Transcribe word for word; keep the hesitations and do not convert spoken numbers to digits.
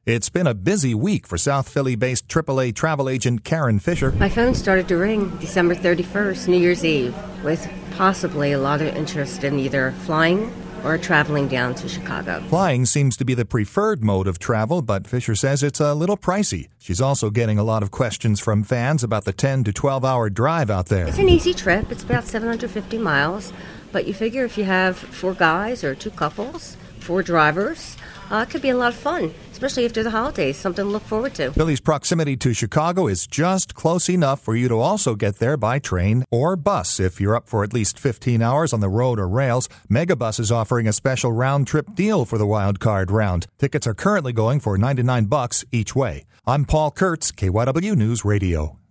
It's been a busy week for South Philly-based triple A travel agent Karen Fisher. My phone started to ring December thirty-first, New Year's Eve, with possibly a lot of interest in either flying or traveling down to Chicago. Flying seems to be the preferred mode of travel, but Fisher says it's a little pricey. She's also getting a lot of questions from fans about the ten to twelve hour drive out there. It's an easy trip. It's about seven hundred fifty miles, but you figure if you have four guys or two couples, four drivers, uh, it could be a lot of fun, especially after the holidays, something to look forward to. Philly's proximity to Chicago is just close enough for you to also get there by train or bus. If you're up for at least fifteen hours on the road or rails, Megabus is offering a special round-trip deal for the Wild Card round. Tickets are currently going for ninety-nine bucks each way. I'm Paul Kurtz, K Y W News Radio.